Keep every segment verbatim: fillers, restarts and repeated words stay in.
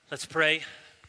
Let's pray.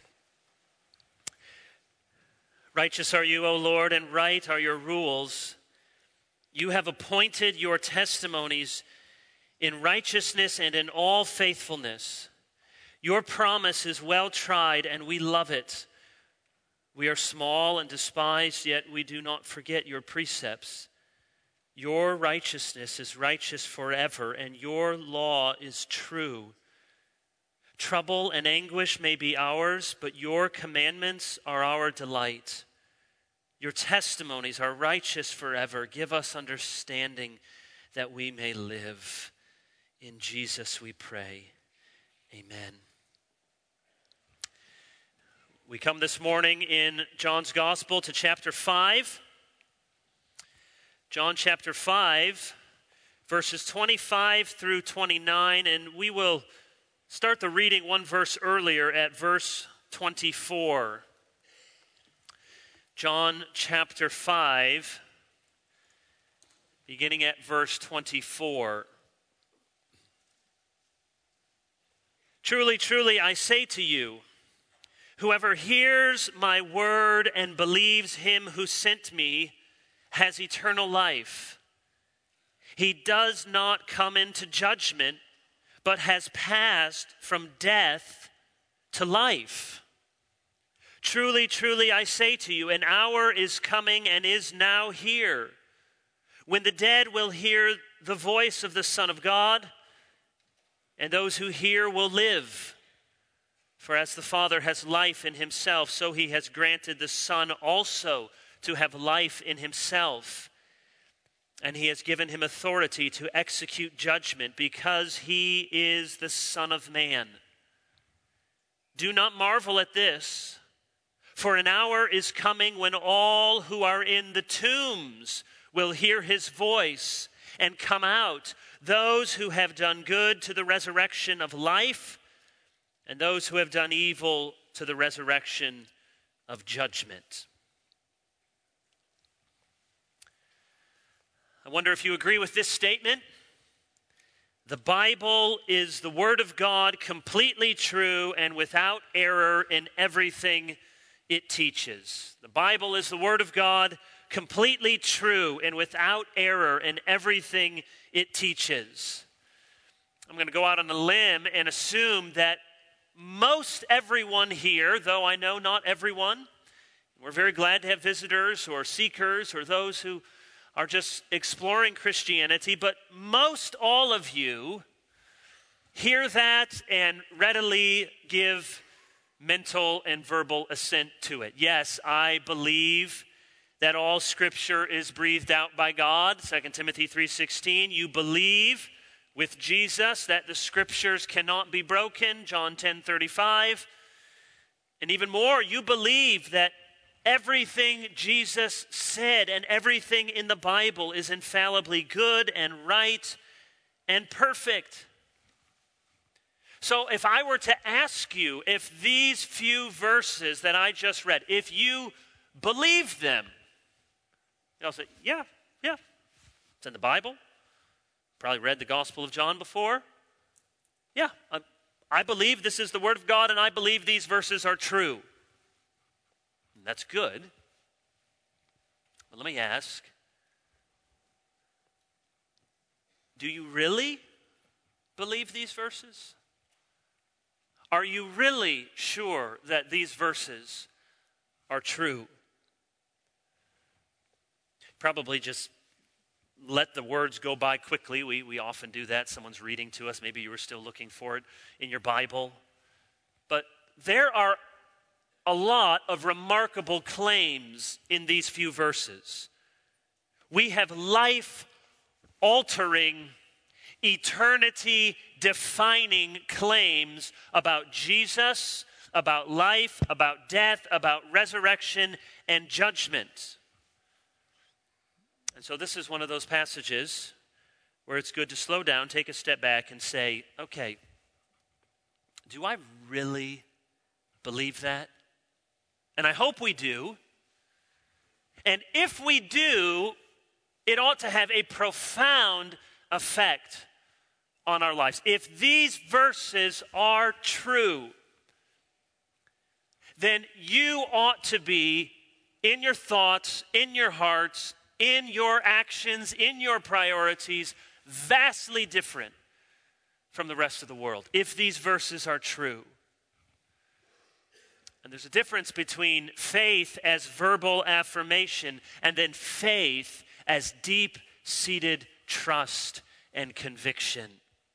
Righteous are you, O Lord, and right are your rules. You have appointed your testimonies in righteousness and in all faithfulness. Your promise is well tried, and we love it. We are small and despised, yet we do not forget your precepts. Your righteousness is righteous forever, and your law is true. Trouble and anguish may be ours, but your commandments are our delight. Your testimonies are righteous forever. Give us understanding that we may live. In Jesus we pray. Amen. We come this morning in John's Gospel to chapter five. John chapter five, verses twenty-five through twenty-nine, and we will start the reading one verse earlier at verse twenty-four. John chapter five, beginning at verse twenty-four. Truly, truly, I say to you, whoever hears my word and believes him who sent me has eternal life. He does not come into judgment, but has passed from death to life. Truly, truly, I say to you, an hour is coming and is now here, when the dead will hear the voice of the Son of God, and those who hear will live. For as the Father has life in himself, so he has granted the Son also to have life in himself. And he has given him authority to execute judgment, because he is the Son of Man. Do not marvel at this, for an hour is coming when all who are in the tombs will hear his voice and come out, those who have done good to the resurrection of life, and those who have done evil to the resurrection of judgment. I wonder if you agree with this statement. The Bible is the Word of God, completely true and without error in everything it teaches. The Bible is the Word of God, completely true and without error in everything it teaches. I'm going to go out on a limb and assume that most everyone here, though I know not everyone, we're very glad to have visitors or seekers or those who are just exploring Christianity, but most all of you hear that and readily give mental and verbal assent to it. Yes, I believe that all Scripture is breathed out by God, Second Timothy three sixteen. You believe with Jesus that the Scriptures cannot be broken, John ten thirty-five. And even more, you believe that everything Jesus said and everything in the Bible is infallibly good and right and perfect. So if I were to ask you if these few verses that I just read, if you believe them, you'll say, yeah, yeah, it's in the Bible. Probably read the Gospel of John before. Yeah, I, I believe this is the Word of God, and I believe these verses are true. That's good. But let me ask, do you really believe these verses? Are you really sure that these verses are true? Probably just let the words go by quickly. We, we often do that. Someone's reading to us. Maybe you were still looking for it in your Bible. But there are a lot of remarkable claims in these few verses. We have life-altering, eternity-defining claims about Jesus, about life, about death, about resurrection, and judgment. And so this is one of those passages where it's good to slow down, take a step back, and say, okay, do I really believe that? And I hope we do. And if we do, it ought to have a profound effect on our lives. If these verses are true, then you ought to be in your thoughts, in your hearts, in your actions, in your priorities, vastly different from the rest of the world, if these verses are true. And there's a difference between faith as verbal affirmation and then faith as deep-seated trust and conviction.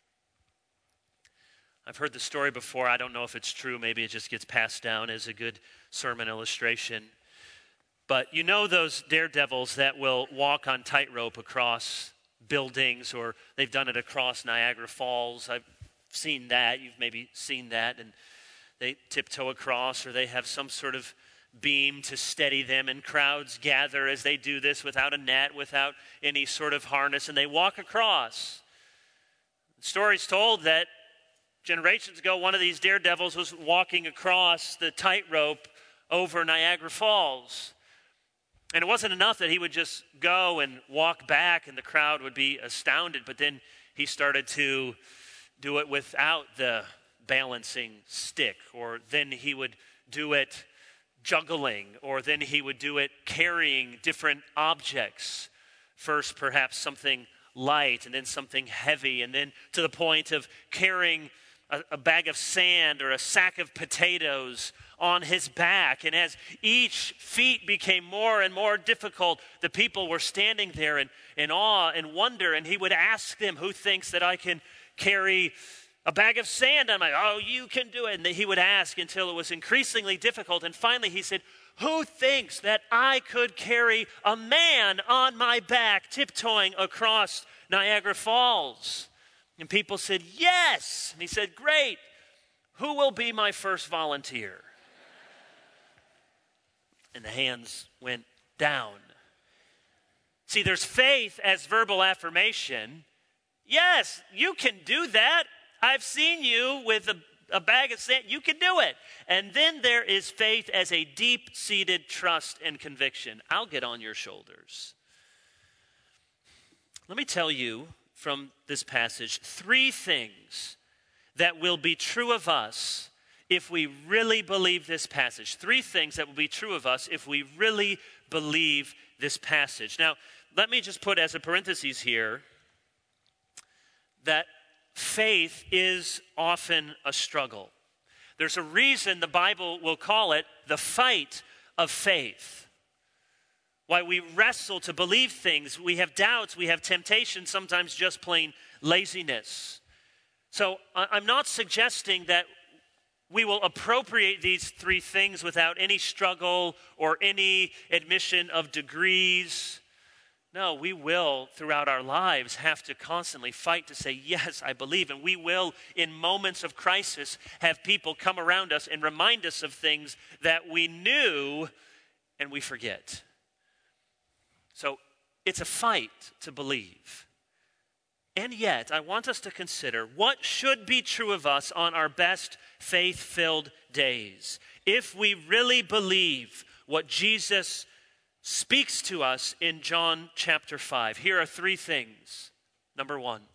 I've heard the story before. I don't know if it's true. Maybe it just gets passed down as a good sermon illustration. But you know those daredevils that will walk on tightrope across buildings, or they've done it across Niagara Falls. I've seen that. You've maybe seen that. And they tiptoe across, or they have some sort of beam to steady them, and crowds gather as they do this without a net, without any sort of harness, and they walk across. The story's told that generations ago, one of these daredevils was walking across the tightrope over Niagara Falls. And it wasn't enough that he would just go and walk back and the crowd would be astounded, but then he started to do it without the balancing stick, or then he would do it juggling, or then he would do it carrying different objects. First, perhaps something light, and then something heavy, and then to the point of carrying a, a bag of sand or a sack of potatoes on his back. And as each feat became more and more difficult, the people were standing there in, in awe and wonder, and he would ask them, "Who thinks that I can carry a bag of sand on my," "Oh, you can do it." And he would ask until it was increasingly difficult. And finally he said, "Who thinks that I could carry a man on my back tiptoeing across Niagara Falls?" And people said, "Yes." And he said, "Great. Who will be my first volunteer?" And the hands went down. See, there's faith as verbal affirmation. Yes, you can do that. I've seen you with a, a bag of sand. You can do it. And then there is faith as a deep-seated trust and conviction. I'll get on your shoulders. Let me tell you from this passage three things that will be true of us if we really believe this passage. Three things that will be true of us if we really believe this passage. Now, let me just put as a parenthesis here that faith is often a struggle. There's a reason the Bible will call it the fight of faith. Why we wrestle to believe things. We have doubts, we have temptation, sometimes just plain laziness. So I'm not suggesting that we will appropriate these three things without any struggle or any admission of degrees. No, we will, throughout our lives, have to constantly fight to say, yes, I believe. And we will, in moments of crisis, have people come around us and remind us of things that we knew and we forget. So it's a fight to believe. And yet, I want us to consider what should be true of us on our best faith-filled days. If we really believe what Jesus speaks to us in John chapter five. Here are three things. Number one,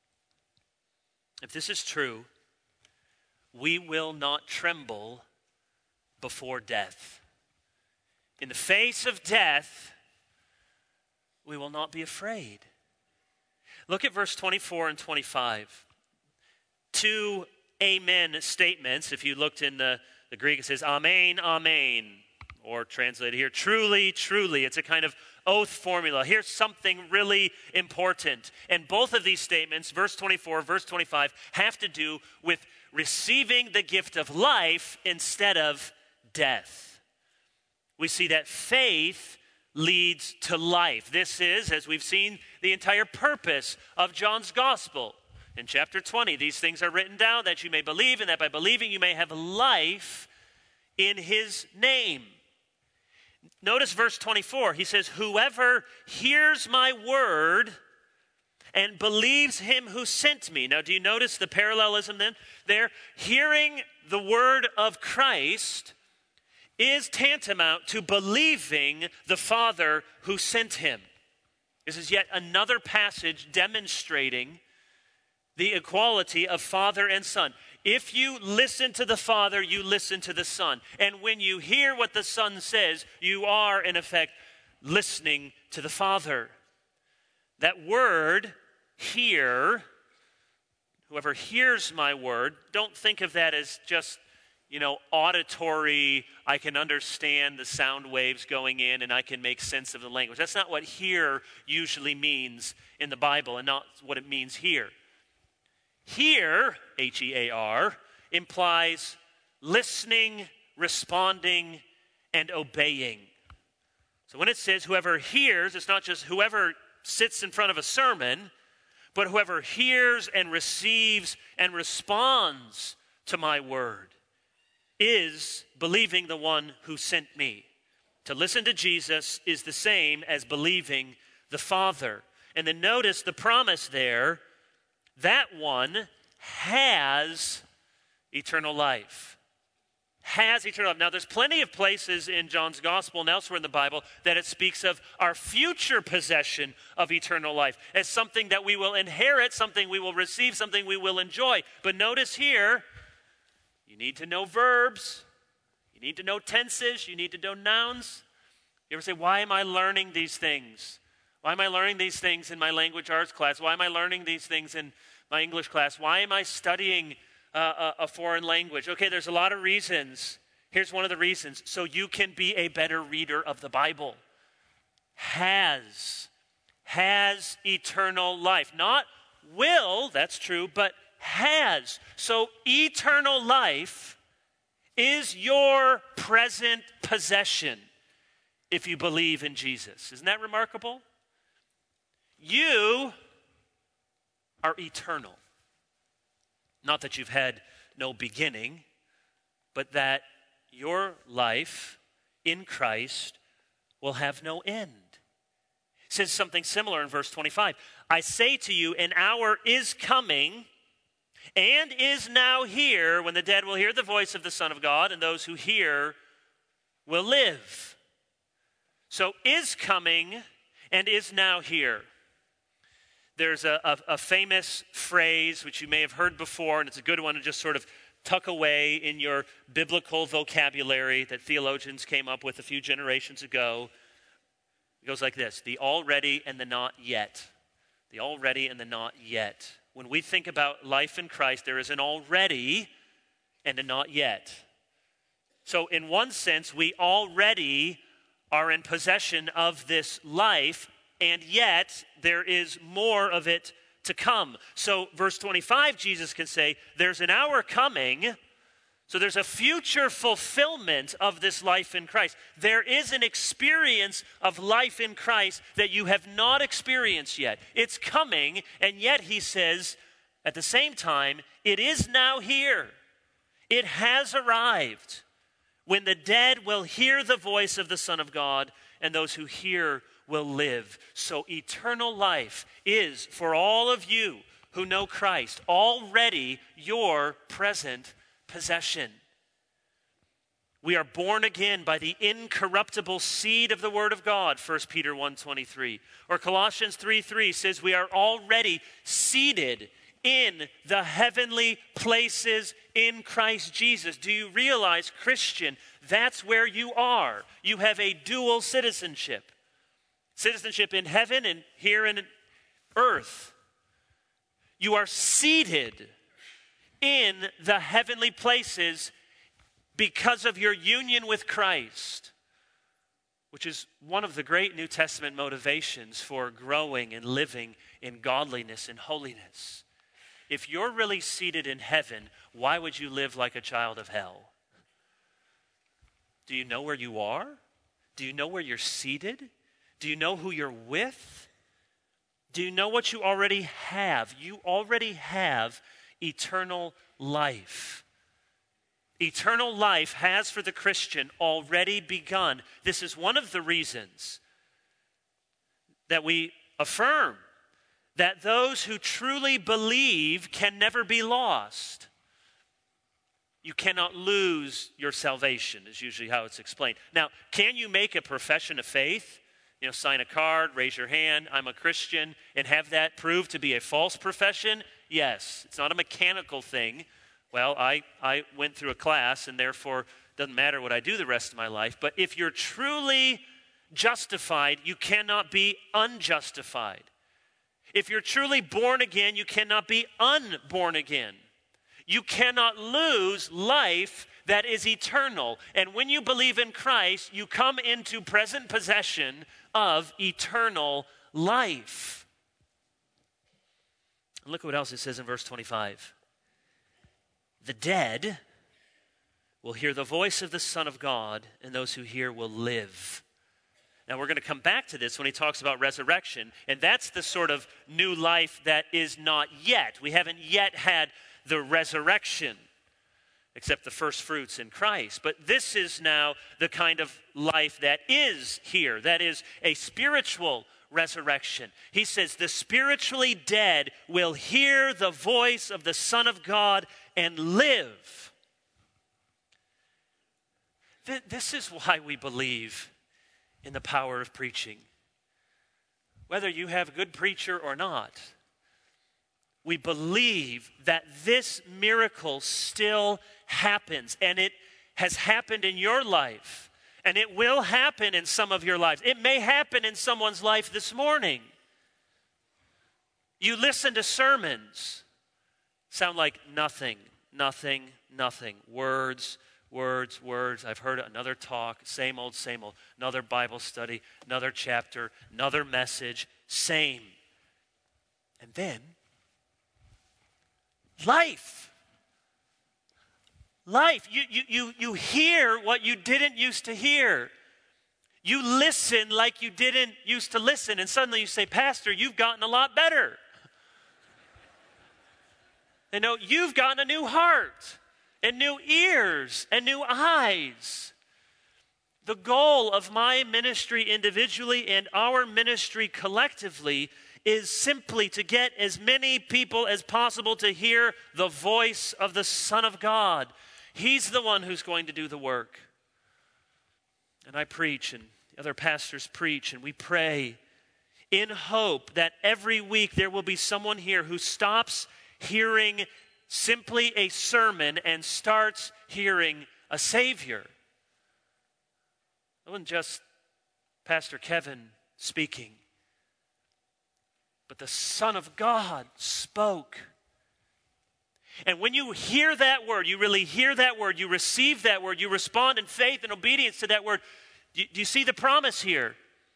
if this is true, we will not tremble before death. In the face of death, we will not be afraid. Look at verse twenty-four and twenty-five. Two amen statements. If you looked in the, the Greek, it says amen, amen. Or translated here, truly, truly. It's a kind of oath formula. Here's something really important. And both of these statements, verse twenty-four, verse twenty-five, have to do with receiving the gift of life instead of death. We see that faith leads to life. This is, as we've seen, the entire purpose of John's gospel. In chapter twenty, these things are written down that you may believe, and that by believing you may have life in his name. Notice verse twenty-four. He says, whoever hears my word and believes him who sent me. Now, do you notice the parallelism then there? Hearing the word of Christ is tantamount to believing the Father who sent him. This is yet another passage demonstrating the equality of Father and Son. If you listen to the Father, you listen to the Son. And when you hear what the Son says, you are, in effect, listening to the Father. That word, hear, whoever hears my word, don't think of that as just, you know, auditory, I can understand the sound waves going in and I can make sense of the language. That's not what hear usually means in the Bible and not what it means here. Hear, H E A R, implies listening, responding, and obeying. So when it says whoever hears, it's not just whoever sits in front of a sermon, but whoever hears and receives and responds to my word is believing the one who sent me. To listen to Jesus is the same as believing the Father. And then notice the promise there, that one has eternal life. Has eternal life. Now, there's plenty of places in John's gospel and elsewhere in the Bible that it speaks of our future possession of eternal life as something that we will inherit, something we will receive, something we will enjoy. But notice here, you need to know verbs. You need to know tenses. You need to know nouns. You ever say, why am I learning these things? Why am I learning these things in my language arts class? Why am I learning these things in my English class? Why am I studying uh, a, a foreign language? Okay, there's a lot of reasons. Here's one of the reasons. So you can be a better reader of the Bible. Has. Has eternal life. Not will, that's true, but has. So eternal life is your present possession if you believe in Jesus. Isn't that remarkable? You are eternal. Not that you've had no beginning, but that your life in Christ will have no end. It says something similar in verse twenty-five. I say to you, an hour is coming and is now here when the dead will hear the voice of the Son of God, and those who hear will live. So is coming and is now here. There's a, a, a famous phrase which you may have heard before, and it's a good one to just sort of tuck away in your biblical vocabulary that theologians came up with a few generations ago. It goes like this: the already and the not yet. The already and the not yet. When we think about life in Christ, there is an already and a not yet. So in one sense, we already are in possession of this life, and yet there is more of it to come. So verse twenty-five, Jesus can say, there's an hour coming. So there's a future fulfillment of this life in Christ. There is an experience of life in Christ that you have not experienced yet. It's coming, and yet he says, at the same time, it is now here. It has arrived when the dead will hear the voice of the Son of God, and those who hear will live. So eternal life is, for all of you who know Christ, already your present possession. We are born again by the incorruptible seed of the Word of God, First Peter one twenty-three. Or Colossians three three says we are already seated in the heavenly places in Christ Jesus. Do you realize, Christian, that's where you are? You have a dual citizenship. Citizenship in heaven and here in earth. You are seated in the heavenly places because of your union with Christ, which is one of the great New Testament motivations for growing and living in godliness and holiness. If you're really seated in heaven, why would you live like a child of hell? Do you know where you are? Do you know where you're seated? Do you know who you're with? Do you know what you already have? You already have eternal life. Eternal life has for the Christian already begun. This is one of the reasons that we affirm that those who truly believe can never be lost. You cannot lose your salvation, is usually how it's explained. Now, can you make a profession of faith? You know, sign a card, raise your hand, I'm a Christian, and have that prove to be a false profession? Yes. It's not a mechanical thing. Well, I, I went through a class, and therefore it doesn't matter what I do the rest of my life. But if you're truly justified, you cannot be unjustified. If you're truly born again, you cannot be unborn again. You cannot lose life that is eternal. And when you believe in Christ, you come into present possession of eternal life. Look at what else it says in verse twenty-five. The dead will hear the voice of the Son of God, and those who hear will live. Now, we're going to come back to this when he talks about resurrection, and that's the sort of new life that is not yet. We haven't yet had the resurrection, except the first fruits in Christ. But this is now the kind of life that is here, that is a spiritual resurrection. He says, the spiritually dead will hear the voice of the Son of God and live. Th- this is why we believe in the power of preaching. Whether you have a good preacher or not, we believe that this miracle still happens, and it has happened in your life, and it will happen in some of your lives. It may happen in someone's life this morning. You listen to sermons, sound like nothing, nothing, nothing. Words, words, words. I've heard another talk, same old, same old. Another Bible study, another chapter, another message, same. And then, life. Life. You, you, you, you hear what you didn't used to hear. You listen like you didn't used to listen. And suddenly you say, Pastor, you've gotten a lot better. You know, you've gotten a new heart and new ears and new eyes. The goal of my ministry individually and our ministry collectively is simply to get as many people as possible to hear the voice of the Son of God. He's the one who's going to do the work. And I preach, and other pastors preach, and we pray in hope that every week there will be someone here who stops hearing simply a sermon and starts hearing a Savior. It wasn't just Pastor Kevin speaking, but the Son of God spoke. And when you hear that word, you really hear that word, you receive that word, you respond in faith and obedience to that word. Do you, do you see the promise here?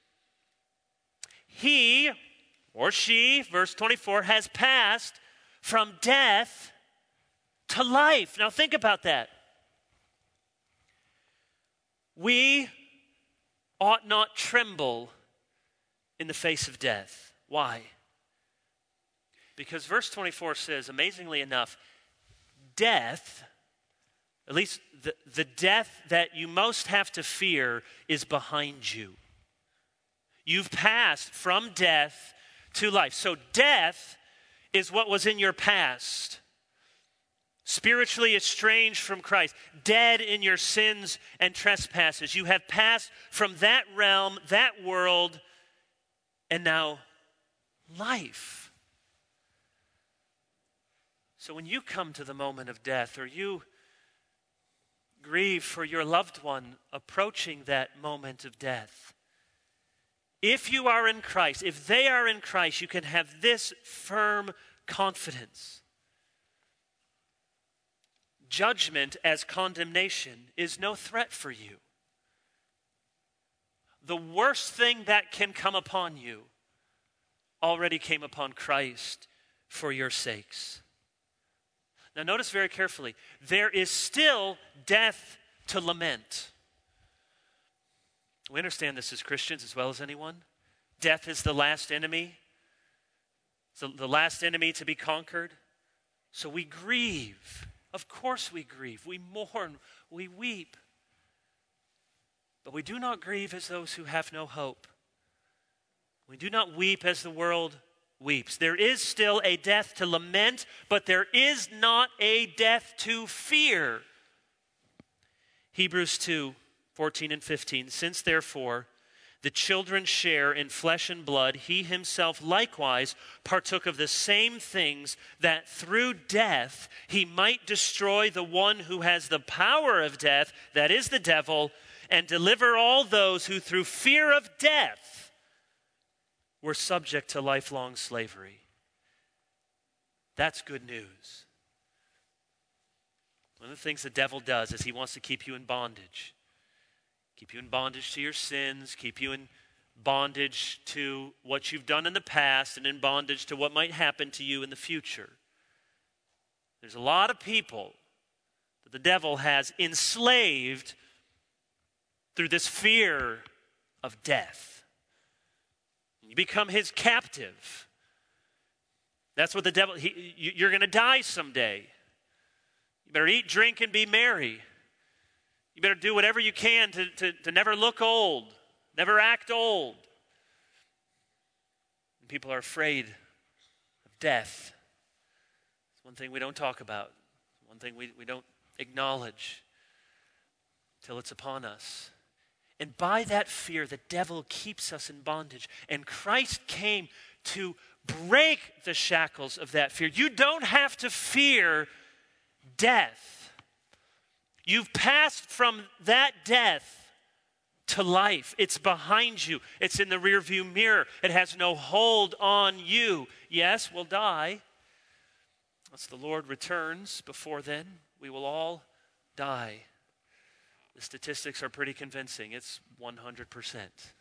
He or she, verse twenty-four, has passed from death to life. Now think about that. We ought not tremble in the face of death. Why? Because verse twenty-four says, amazingly enough, death, at least the, the death that you most have to fear, is behind you. You've passed from death to life. So death is what was in your past. Spiritually estranged from Christ, dead in your sins and trespasses. You have passed from that realm, that world, and now life. So when you come to the moment of death, or you grieve for your loved one approaching that moment of death, if you are in Christ, if they are in Christ, you can have this firm confidence. Judgment as condemnation is no threat for you. The worst thing that can come upon you already came upon Christ for your sakes. Now notice very carefully, there is still death to lament. We understand this as Christians as well as anyone. Death is the last enemy. It's the last enemy to be conquered. So we grieve. Of course we grieve. We mourn. We weep. But we do not grieve as those who have no hope. We do not weep as the world weeps. There is still a death to lament, but there is not a death to fear. Hebrews two, fourteen and fifteen. Since therefore the children share in flesh and blood, he himself likewise partook of the same things, that through death he might destroy the one who has the power of death, that is the devil, and deliver all those who through fear of death were subject to lifelong slavery. That's good news. One of the things the devil does is he wants to keep you in bondage. Keep you in bondage to your sins, keep you in bondage to what you've done in the past, and in bondage to what might happen to you in the future. There's a lot of people that the devil has enslaved through this fear of death. You become his captive. That's what the devil, he, you're going to die someday. You better eat, drink, and be merry. You better do whatever you can to, to, to never look old, never act old. And people are afraid of death. It's one thing we don't talk about, one thing we, we don't acknowledge till it's upon us. And by that fear, the devil keeps us in bondage. And Christ came to break the shackles of that fear. You don't have to fear death. You've passed from that death to life. It's behind you. It's in the rearview mirror. It has no hold on you. Yes, we'll die. Once the Lord returns, before then, we will all die. The statistics are pretty convincing. It's one hundred percent.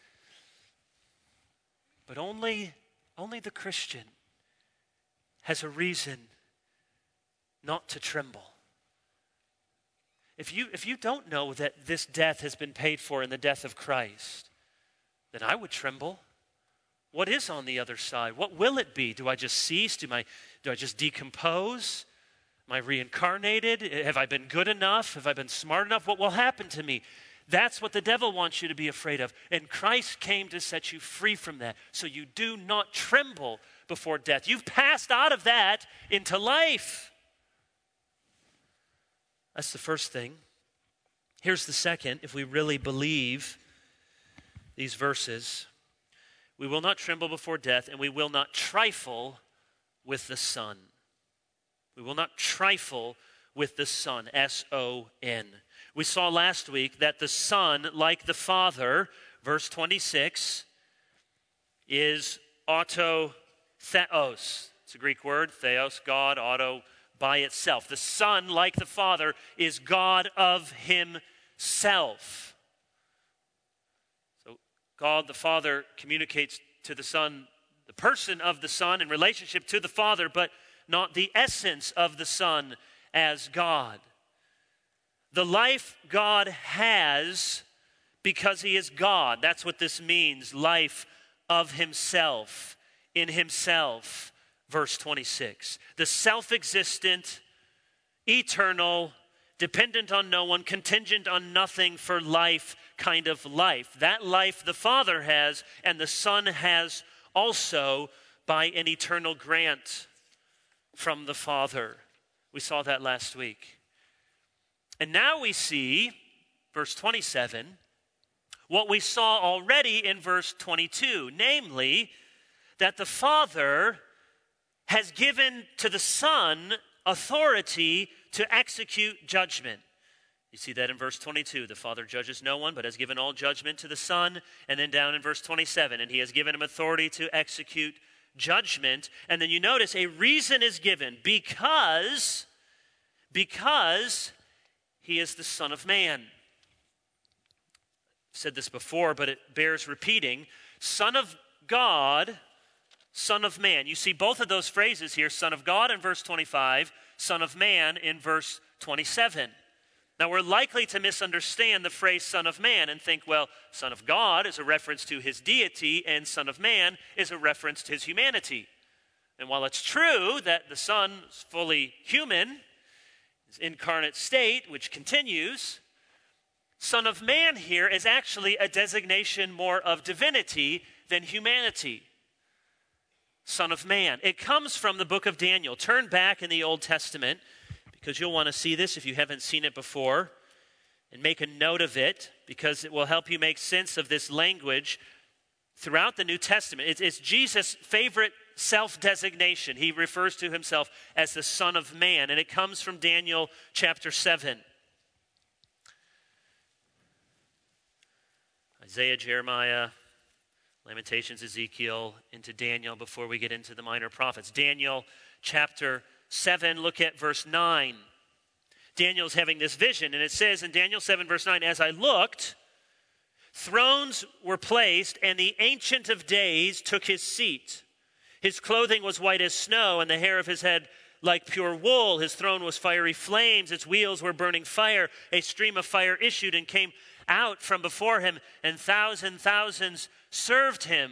But only, only the Christian has a reason not to tremble. If you, if you don't know that this death has been paid for in the death of Christ, then I would tremble. What is on the other side? What will it be? Do I just cease? Do, my, do I just decompose? Am I reincarnated? Have I been good enough? Have I been smart enough? What will happen to me? That's what the devil wants you to be afraid of. And Christ came to set you free from that, so you do not tremble before death. You've passed out of that into life. That's the first thing. Here's the second. If we really believe these verses, we will not tremble before death, and we will not trifle with the Son. We will not trifle with the Son, S O N. We saw last week that the Son, like the Father, verse twenty-six, is autotheos. It's a Greek word, theos, God, auto, by itself. The Son, like the Father, is God of himself. So God the Father communicates to the Son, the person of the Son in relationship to the Father, but not the essence of the Son as God. The life God has because he is God. That's what this means, life of himself, in himself. Verse twenty-six, the self-existent, eternal, dependent on no one, contingent on nothing for life kind of life. That life the Father has and the Son has also by an eternal grant from the Father. We saw that last week. And now we see, verse twenty-seven, what we saw already in verse twenty-two, namely that the Father has given to the Son authority to execute judgment. You see that in verse twenty-two. The Father judges no one, but has given all judgment to the Son. And then down in verse twenty-seven, and he has given him authority to execute judgment. And then you notice a reason is given, because, because he is the Son of Man. I've said this before, but it bears repeating. Son of God, Son of Man. You see both of those phrases here, Son of God in verse twenty-five, Son of Man in verse twenty-seven. Now we're likely to misunderstand the phrase Son of Man and think, well, Son of God is a reference to his deity and Son of Man is a reference to his humanity. And while it's true that the Son is fully human, his incarnate state, which continues, Son of Man here is actually a designation more of divinity than humanity. Son of Man. It comes from the book of Daniel. Turn back in the Old Testament, because you'll want to see this if you haven't seen it before. and make a note of it because it will help you make sense of this language throughout the New Testament. It's, it's Jesus' favorite self-designation. He refers to himself as the Son of Man, and it comes from Daniel chapter seven. Isaiah, Jeremiah, Lamentations, Ezekiel, into Daniel before we get into the minor prophets. Daniel chapter seven, look at verse nine. Daniel's having this vision, and it says in Daniel seven, verse nine, as I looked, thrones were placed, and the Ancient of Days took his seat. His clothing was white as snow, and the hair of his head like pure wool. His throne was fiery flames. Its wheels were burning fire. A stream of fire issued and came out from before him, and thousand thousands served him.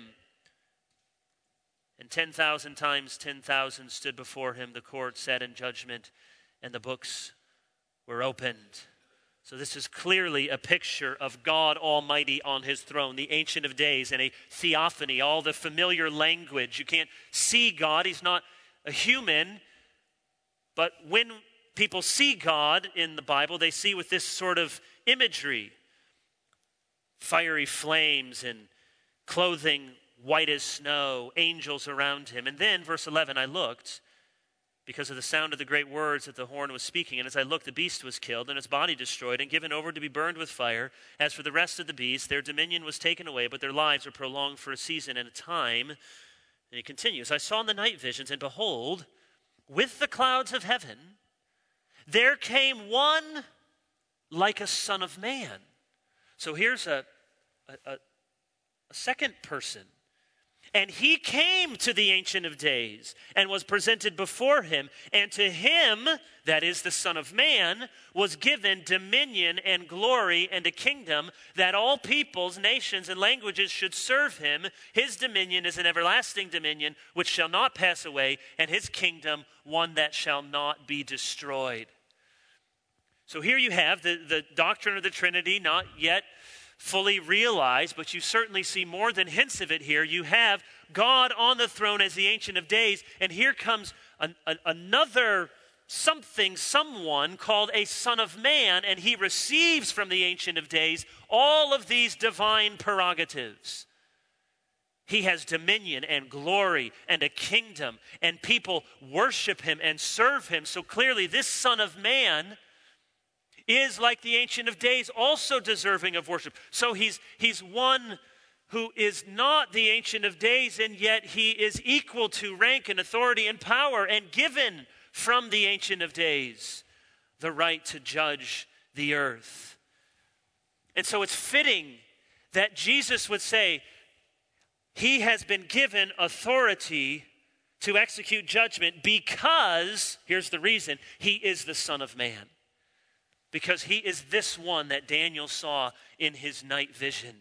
And ten thousand times ten thousand stood before him. The court sat in judgment, and the books were opened. So this is clearly a picture of God Almighty on his throne, the Ancient of Days, and a theophany, all the familiar language. You can't see God. He's not a human. But when people see God in the Bible, they see with this sort of imagery. Fiery flames and clothing white as snow, angels around him. And then, verse eleven, I looked, because of the sound of the great words that the horn was speaking. And as I looked, the beast was killed, and its body destroyed, and given over to be burned with fire. As for the rest of the beasts, their dominion was taken away, but their lives were prolonged for a season and a time. And he continues, I saw in the night visions, and behold, with the clouds of heaven, there came one like a son of man. So here's a, a, a, a second person. And he came to the Ancient of Days and was presented before him. And to him, that is the Son of Man, was given dominion and glory and a kingdom that all peoples, nations, and languages should serve him. His dominion is an everlasting dominion which shall not pass away, and his kingdom one that shall not be destroyed. So here you have the, the doctrine of the Trinity, not yet fully realized, but you certainly see more than hints of it here. You have God on the throne as the Ancient of Days, and here comes an, an, another something, someone called a Son of Man, and he receives from the Ancient of Days all of these divine prerogatives. He has dominion and glory and a kingdom, and people worship him and serve him. So clearly this Son of Man is, like the Ancient of Days, also deserving of worship. So he's, he's one who is not the Ancient of Days, and yet he is equal to rank and authority and power, and given from the Ancient of Days the right to judge the earth. And so it's fitting that Jesus would say, he has been given authority to execute judgment because, here's the reason, he is the Son of Man. Because he is this one that Daniel saw in his night vision.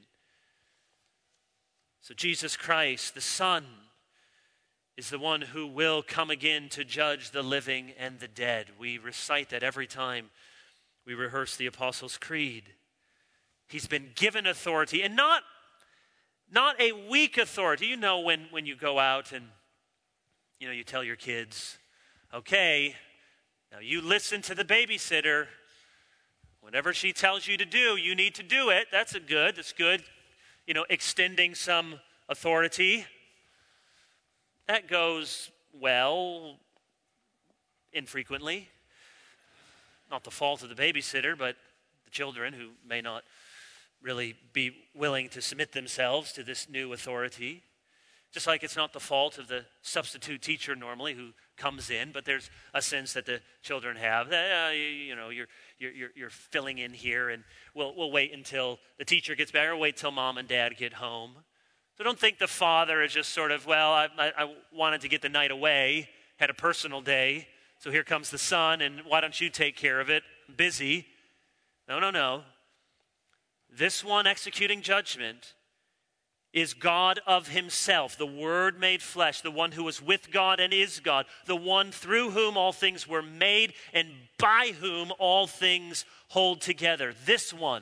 So Jesus Christ, the Son, is the one who will come again to judge the living and the dead. We recite that every time we rehearse the Apostles' Creed. He's been given authority, and not, not a weak authority. You know when, when you go out and you know you tell your kids, okay, now you listen to the babysitter. Whatever she tells you to do, you need to do it. That's a good, that's good. You know, extending some authority. That goes well, infrequently. Not the fault of the babysitter, but the children who may not really be willing to submit themselves to this new authority. Just like it's not the fault of the substitute teacher normally who comes in, but there's a sense that the children have that, uh, you, you know, you're, you're, you're filling in here, and we'll, we'll wait until the teacher gets back, or wait till mom and dad get home. So don't think the father is just sort of, well, I, I, I wanted to get the night away, had a personal day, so here comes the son, and why don't you take care of it? I'm busy. No, no, no. This one executing judgment is God of himself, the Word made flesh, the one who was with God and is God, the one through whom all things were made and by whom all things hold together. This one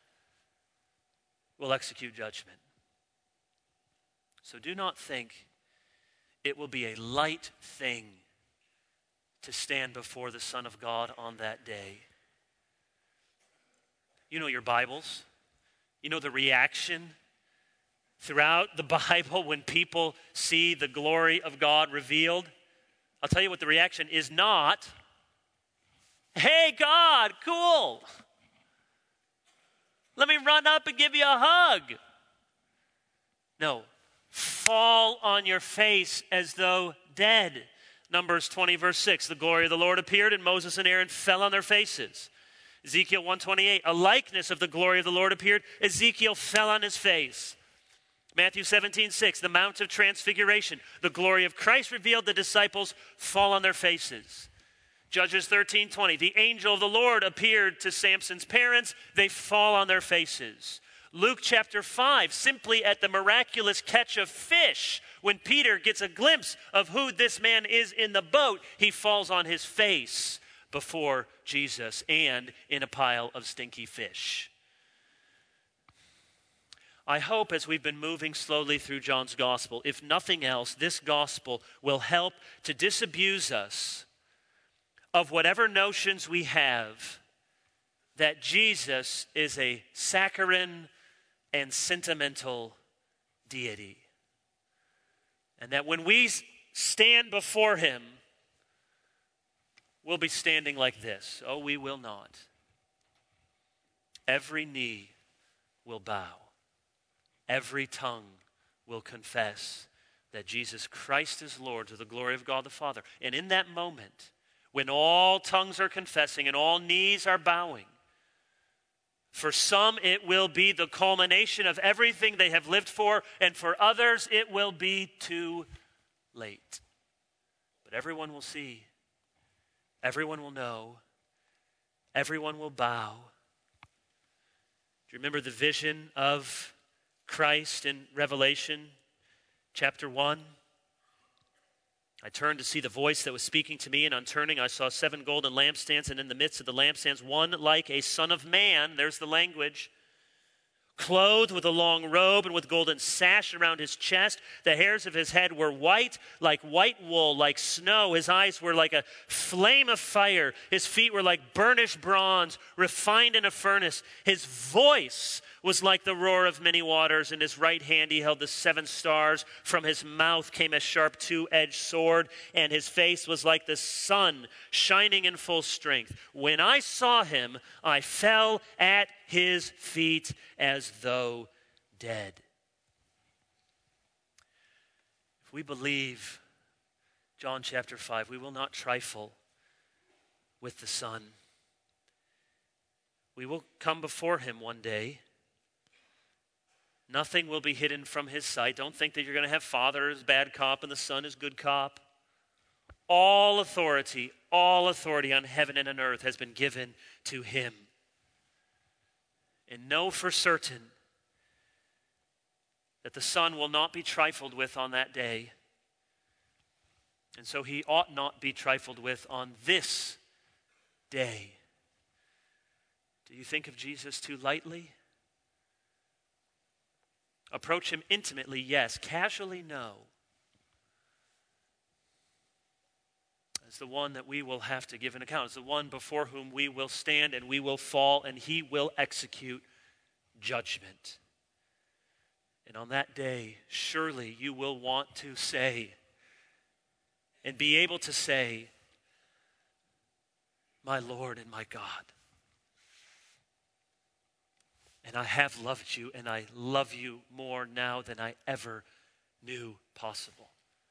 will execute judgment. So do not think it will be a light thing to stand before the Son of God on that day. You know your Bibles. You know the reaction throughout the Bible when people see the glory of God revealed. I'll tell you what the reaction is not. Hey, God, cool. Let me run up and give you a hug. No, fall on your face as though dead. Numbers twenty, verse six, the glory of the Lord appeared, and Moses and Aaron fell on their faces. Ezekiel one twenty-eight, a likeness of the glory of the Lord appeared. Ezekiel fell on his face. Matthew seventeen, six, the Mount of Transfiguration. The glory of Christ revealed, the disciples fall on their faces. Judges thirteen, twenty, the angel of the Lord appeared to Samson's parents. They fall on their faces. Luke chapter five, simply at the miraculous catch of fish, when Peter gets a glimpse of who this man is in the boat, he falls on his face before Jesus and in a pile of stinky fish. I hope as we've been moving slowly through John's gospel, if nothing else, this gospel will help to disabuse us of whatever notions we have that Jesus is a saccharine and sentimental deity. And that when we stand before him, we'll be standing like this. Oh, we will not. Every knee will bow. Every tongue will confess that Jesus Christ is Lord to the glory of God the Father. And in that moment, when all tongues are confessing and all knees are bowing, for some it will be the culmination of everything they have lived for, and for others it will be too late. But everyone will see, everyone will know, everyone will bow. Do you remember the vision of Christ in Revelation chapter one? I turned to see the voice that was speaking to me, and on turning I saw seven golden lampstands, and in the midst of the lampstands one like a son of man, there's the language, clothed with a long robe and with golden sash around his chest. The hairs of his head were white, like white wool, like snow. His eyes were like a flame of fire. His feet were like burnished bronze, refined in a furnace. His voice was like the roar of many waters. In his right hand he held the seven stars. From his mouth came a sharp two-edged sword, and his face was like the sun shining in full strength. When I saw him, I fell at his feet as though dead. If we believe John chapter five, we will not trifle with the Son. We will come before him one day. Nothing will be hidden from his sight. Don't think that you're going to have Father as bad cop and the Son as good cop. All authority, all authority on heaven and on earth has been given to him. And know for certain that the Son will not be trifled with on that day. And so he ought not be trifled with on this day. Do you think of Jesus too lightly? Approach him intimately, yes. Casually, no. As the one that we will have to give an account. As the one before whom we will stand and we will fall, and he will execute judgment. And on that day, surely you will want to say and be able to say, my Lord and my God. And I have loved you, and I love you more now than I ever knew possible.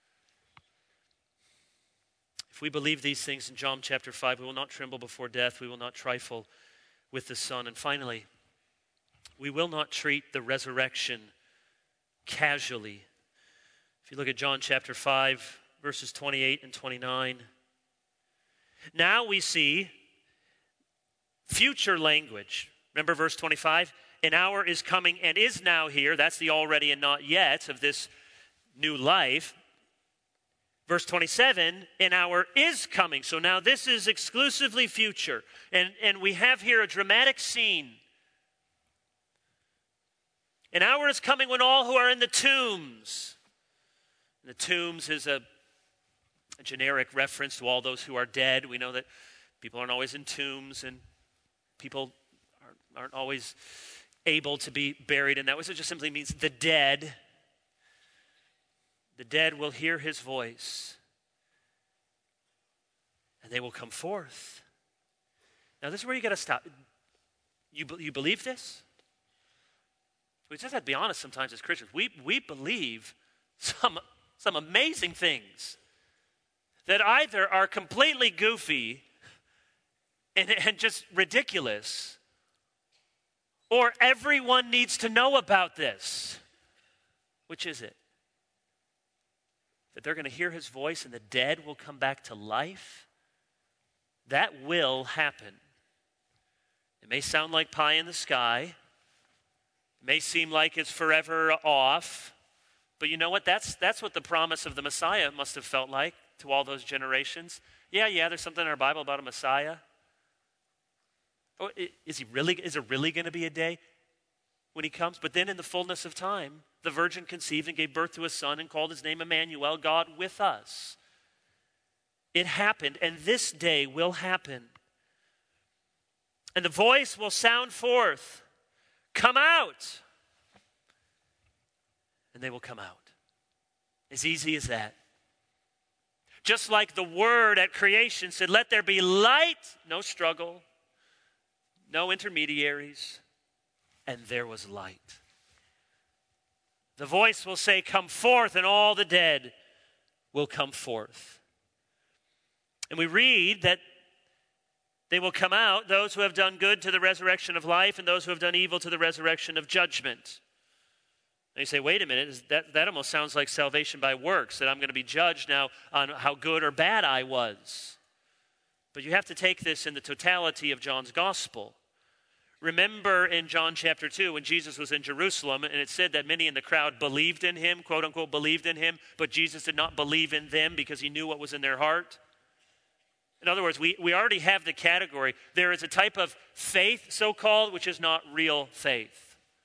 If we believe these things in John chapter five, we will not tremble before death. We will not trifle with the Son. And finally, we will not treat the resurrection casually. If you look at John chapter five, verses twenty-eight and twenty-nine. Now we see future language. Remember verse twenty-five? An hour is coming and is now here. That's the already and not yet of this new life. Verse twenty-seven, an hour is coming. So now this is exclusively future. And, and we have here a dramatic scene. An hour is coming when all who are in the tombs. And the tombs is a, a generic reference to all those who are dead. We know that people aren't always in tombs, and people aren't, aren't always able to be buried in that. Which just simply means the dead. The dead will hear his voice, and they will come forth. Now, this is where you got to stop. You, you believe this? We just have to be honest sometimes as Christians. We, we believe some, some amazing things that either are completely goofy and, and just ridiculous, or everyone needs to know about this. Which is it? That they're going to hear his voice and the dead will come back to life? That will happen. It may sound like pie in the sky. It may seem like it's forever off. But you know what? That's, that's what the promise of the Messiah must have felt like to all those generations. Yeah, yeah, there's something in our Bible about a Messiah. Oh, is he really, is there really going to be a day when he comes? But then in the fullness of time, the virgin conceived and gave birth to a son and called his name Emmanuel, God with us. It happened, and this day will happen. And the voice will sound forth, come out. And they will come out. As easy as that. Just like the word at creation said, let there be light, no struggle, no intermediaries, and there was light. The voice will say, come forth, and all the dead will come forth. And we read that they will come out, those who have done good to the resurrection of life, and those who have done evil to the resurrection of judgment. And you say, wait a minute, that, that almost sounds like salvation by works, that I'm going to be judged now on how good or bad I was. But you have to take this in the totality of John's gospel. Remember in John chapter two when Jesus was in Jerusalem, and it said that many in the crowd believed in him, quote unquote believed in him, but Jesus did not believe in them because he knew what was in their heart. In other words, we, we already have the category. There is a type of faith, so-called, which is not real faith.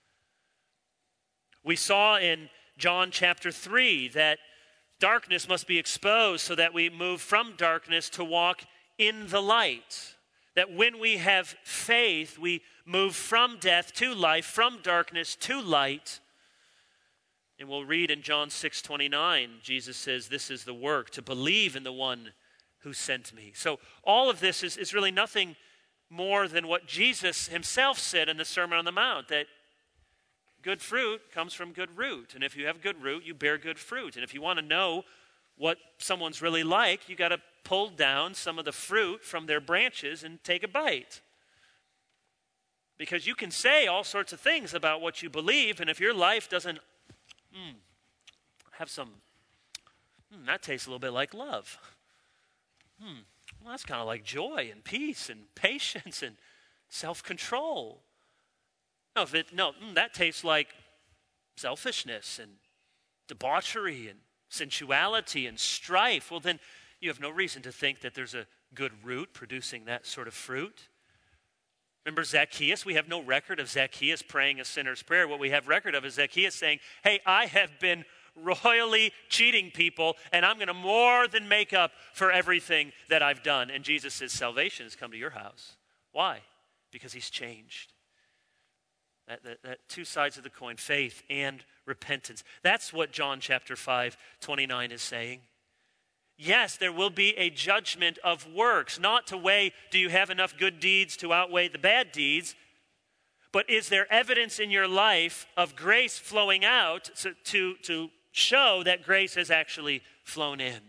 We saw in John chapter three that darkness must be exposed so that we move from darkness to walk in the light. That when we have faith, we move from death to life, from darkness to light. And we'll read in John six twenty-nine, Jesus says, this is the work, to believe in the one who sent me. So all of this is, is really nothing more than what Jesus himself said in the Sermon on the Mount, that good fruit comes from good root. And if you have good root, you bear good fruit. And if you want to know what someone's really like, you got to pull down some of the fruit from their branches and take a bite. Because you can say all sorts of things about what you believe, and if your life doesn't mm, have some, mm, that tastes a little bit like love. Hmm, well, that's kind of like joy and peace and patience and self-control. No, if it, no, mm, that tastes like selfishness and debauchery and sensuality and strife. Well, then you have no reason to think that there's a good root producing that sort of fruit. Remember Zacchaeus? We have no record of Zacchaeus praying a sinner's prayer. What we have record of is Zacchaeus saying, hey, I have been royally cheating people, and I'm going to more than make up for everything that I've done. And Jesus says, salvation has come to your house. Why? Because he's changed. That, that, that two sides of the coin, faith and repentance. That's what John chapter five, twenty-nine is saying. Yes, there will be a judgment of works, not to weigh, do you have enough good deeds to outweigh the bad deeds, but is there evidence in your life of grace flowing out to, to, to show that grace has actually flown in?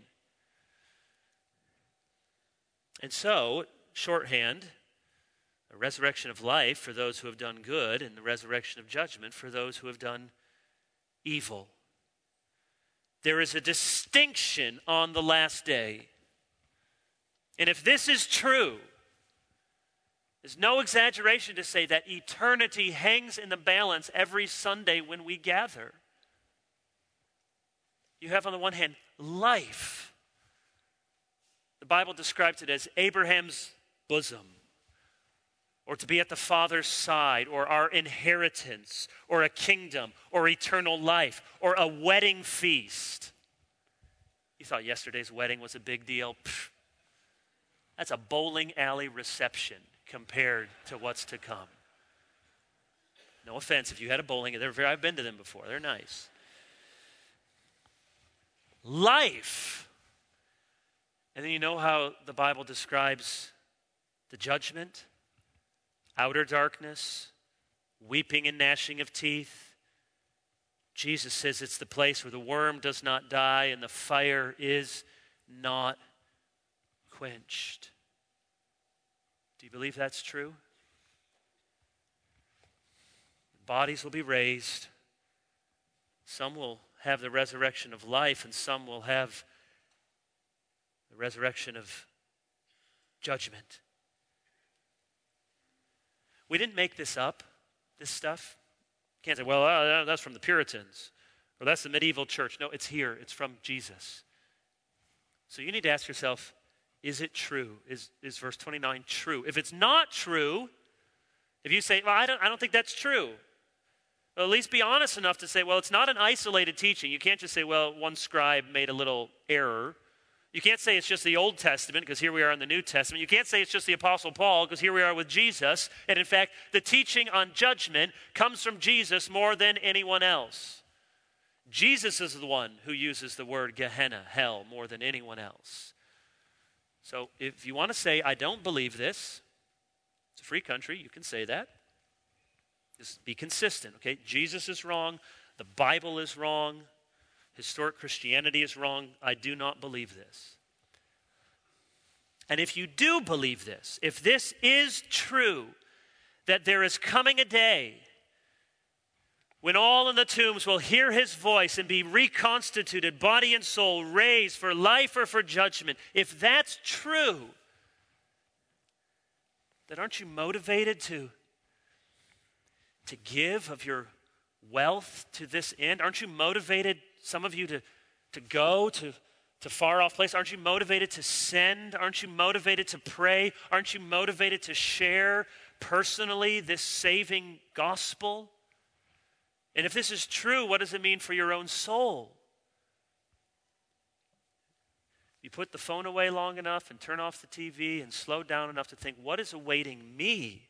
And so, shorthand, a resurrection of life for those who have done good, and the resurrection of judgment for those who have done evil. There is a distinction on the last day. And if this is true, there's no exaggeration to say that eternity hangs in the balance every Sunday when we gather. You have on the one hand life. The Bible describes it as Abraham's bosom, or to be at the Father's side, or our inheritance, or a kingdom, or eternal life, or a wedding feast. You thought yesterday's wedding was a big deal? Pfft. That's a bowling alley reception compared to what's to come. No offense if you had a bowling. They're very, I've been to them before. They're nice. Life. And then you know how the Bible describes the judgment? Outer darkness, weeping and gnashing of teeth. Jesus says it's the place where the worm does not die and the fire is not quenched. Do you believe that's true? Bodies will be raised. Some will have the resurrection of life, and some will have the resurrection of judgment. We didn't make this up, this stuff. You can't say, well, uh, that's from the Puritans, or that's the medieval church. No, it's here. It's from Jesus. So you need to ask yourself, is it true? Is, is verse twenty-nine true? If it's not true, if you say, well, I don't, I don't think that's true, well, at least be honest enough to say, well, it's not an isolated teaching. You can't just say, well, one scribe made a little error. You can't say it's just the Old Testament, because here we are in the New Testament. You can't say it's just the Apostle Paul, because here we are with Jesus. And in fact, the teaching on judgment comes from Jesus more than anyone else. Jesus is the one who uses the word Gehenna, hell, more than anyone else. So if you want to say, I don't believe this, it's a free country, you can say that. Just be consistent, okay? Jesus is wrong. The Bible is wrong. Historic Christianity is wrong. I do not believe this. And if you do believe this, if this is true, that there is coming a day when all in the tombs will hear his voice and be reconstituted, body and soul, raised for life or for judgment, if that's true, then aren't you motivated to, to give of your wealth to this end? Aren't you motivated, some of you, to, to go to, to far-off places? Aren't you motivated to send? Aren't you motivated to pray? Aren't you motivated to share personally this saving gospel? And if this is true, what does it mean for your own soul? You put the phone away long enough and turn off the T V and slow down enough to think, what is awaiting me?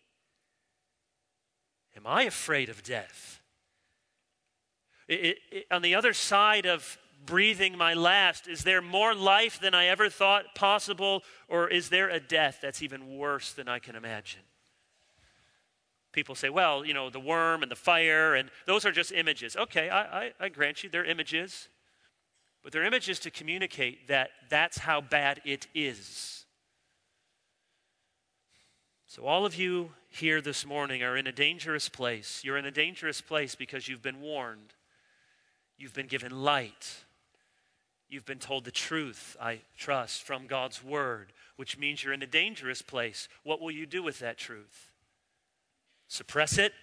Am I afraid of death? It, it, it, on the other side of breathing my last, is there more life than I ever thought possible, or is there a death that's even worse than I can imagine? People say, well, you know, the worm and the fire, and those are just images. Okay, I, I, I grant you, they're images. But they're images to communicate that that's how bad it is. So all of you here this morning are in a dangerous place. You're in a dangerous place because you've been warned. You've been given light. You've been told the truth, I trust, from God's word, which means you're in a dangerous place. What will you do with that truth? Suppress it?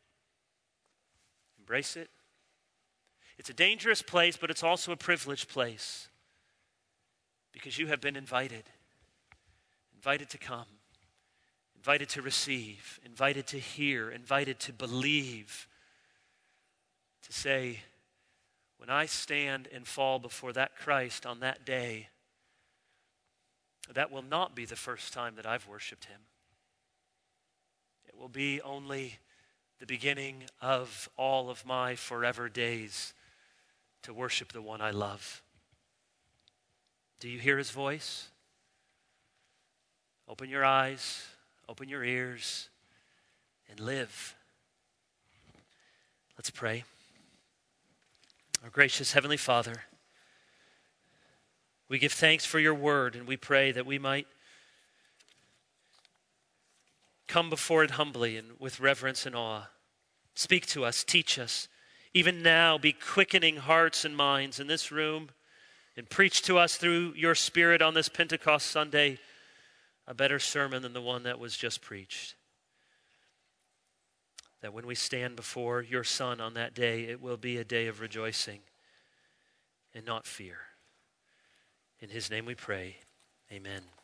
Embrace it? It's a dangerous place, but it's also a privileged place because you have been invited. Invited to come. Invited to receive. Invited to hear. Invited to believe. To say, when I stand and fall before that Christ on that day, that will not be the first time that I've worshiped him. It will be only the beginning of all of my forever days to worship the one I love. Do you hear his voice? Open your eyes, open your ears, and live. Let's pray. Our gracious Heavenly Father, we give thanks for your word, and we pray that we might come before it humbly and with reverence and awe. Speak to us, teach us. Even now, be quickening hearts and minds in this room, and preach to us through your Spirit on this Pentecost Sunday a better sermon than the one that was just preached. That when we stand before your Son on that day, it will be a day of rejoicing and not fear. In his name we pray, amen.